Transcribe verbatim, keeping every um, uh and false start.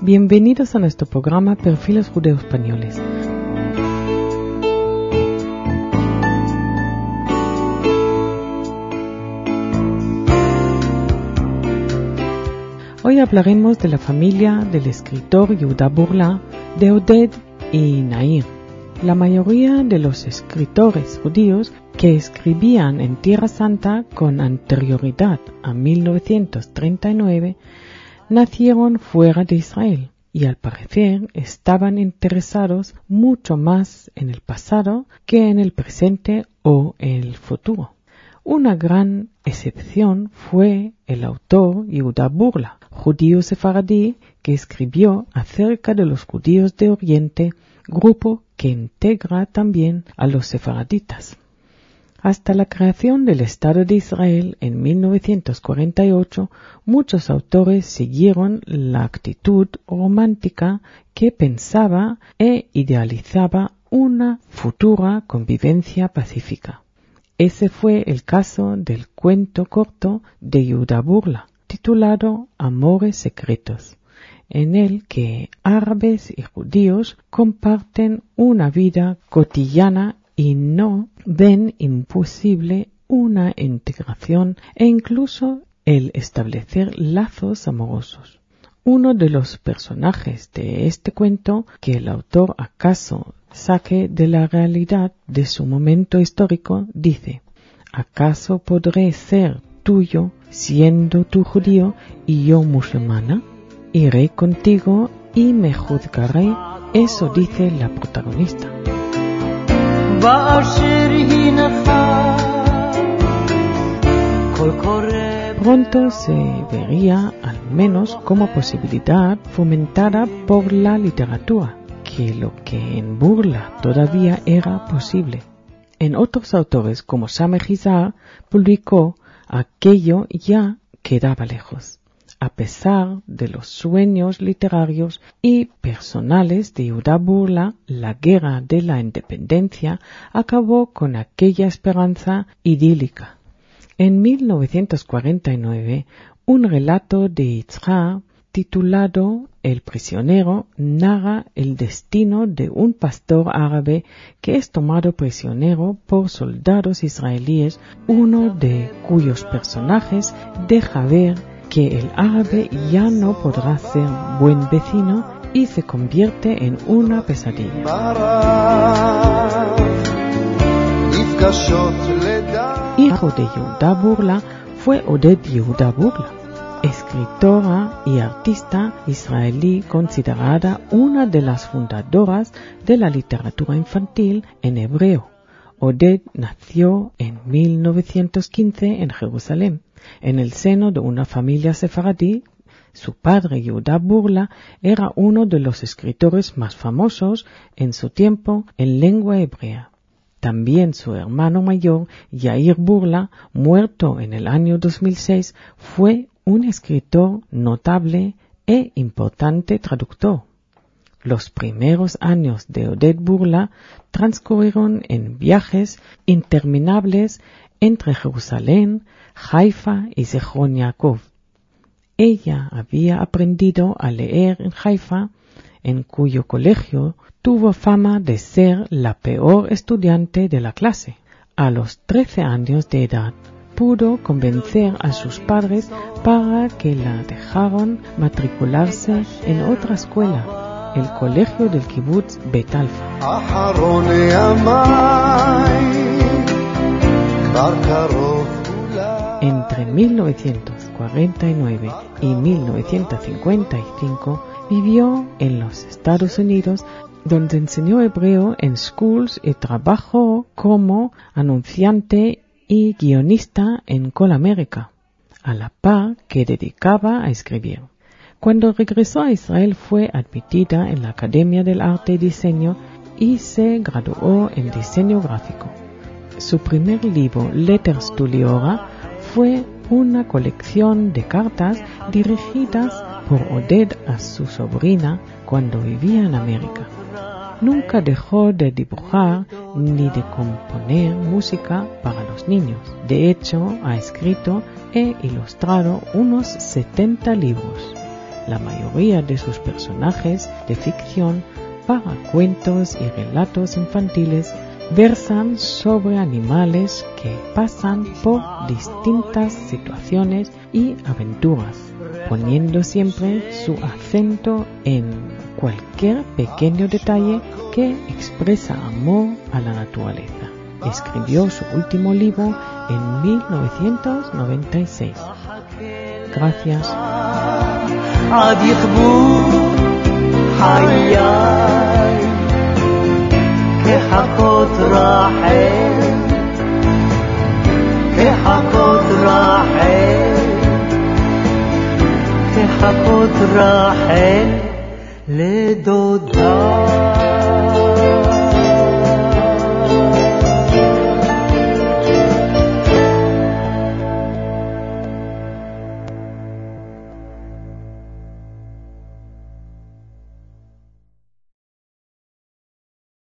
Bienvenidos a nuestro programa Perfiles Judeos Españoles. Hoy hablaremos de la familia del escritor Yehuda Burla, de Oded y Nair. La mayoría de los escritores judíos que escribían en Tierra Santa con anterioridad a mil novecientos treinta y nueve nacieron fuera de Israel y al parecer estaban interesados mucho más en el pasado que en el presente o en el futuro. Una gran excepción fue el autor Yehuda Burla, judío sefaradí que escribió acerca de los judíos de Oriente, grupo que integra también a los sefaraditas. Hasta la creación del Estado de Israel en mil novecientos cuarenta y ocho, muchos autores siguieron la actitud romántica que pensaba e idealizaba una futura convivencia pacífica. Ese fue el caso del cuento corto de Yehuda Burla, titulado Amores Secretos, en el que árabes y judíos comparten una vida cotidiana y no ven imposible una integración e incluso el establecer lazos amorosos. Uno de los personajes de este cuento, que el autor acaso saque de la realidad de su momento histórico, dice: ¿acaso podré ser tuyo siendo tú judío y yo musulmana? Iré contigo y me juzgaré. Eso dice la protagonista. Pronto se vería al menos como posibilidad fomentada por la literatura, que lo que en Burla todavía era posible. En otros autores como Samer Hizar publicó aquello ya quedaba lejos. A pesar de los sueños literarios y personales de Yehuda Burla, la guerra de la independencia acabó con aquella esperanza idílica. En mil novecientos cuarenta y nueve, un relato de Yitzhak titulado El prisionero narra el destino de un pastor árabe que es tomado prisionero por soldados israelíes, uno de cuyos personajes deja ver que el árabe ya no podrá ser buen vecino y se convierte en una pesadilla. Hijo de Yehuda Burla fue Oded Yehuda Burla, escritora y artista israelí considerada una de las fundadoras de la literatura infantil en hebreo. Oded nació en mil novecientos quince en Jerusalén, en el seno de una familia sefaradí. Su padre, Yehuda Burla, era uno de los escritores más famosos en su tiempo en lengua hebrea. También su hermano mayor, Yair Burla, muerto en el año dos mil seis, fue un escritor notable e importante traductor. Los primeros años de Oded Burla transcurrieron en viajes interminables entre Jerusalén, Haifa y Zichron Yaakov. Ella había aprendido a leer en Haifa, en cuyo colegio tuvo fama de ser la peor estudiante de la clase. A los trece años de edad pudo convencer a sus padres para que la dejaran matricularse en otra escuela, el colegio del kibutz Bet Alfa. Entre mil novecientos cuarenta y nueve y mil novecientos cincuenta y cinco vivió en los Estados Unidos, donde enseñó hebreo en schools y trabajó como anunciante y guionista en Call America, a la par que dedicaba a escribir. Cuando regresó a Israel fue admitida en la Academia del Arte y Diseño y se graduó en diseño gráfico. Su primer libro, Letters to Liora, fue una colección de cartas dirigidas por Oded a su sobrina cuando vivía en América. Nunca dejó de dibujar ni de componer música para los niños. De hecho, ha escrito e ilustrado unos setenta libros. la mayoría de sus personajes de ficción para cuentos y relatos infantiles versan sobre animales que pasan por distintas situaciones y aventuras, poniendo siempre su acento en cualquier pequeño detalle que expresa amor a la naturaleza. Escribió su último libro en mil novecientos noventa y seis. Gracias. كحقوت راحل كحقوت راحل كحقوت راحل لدودار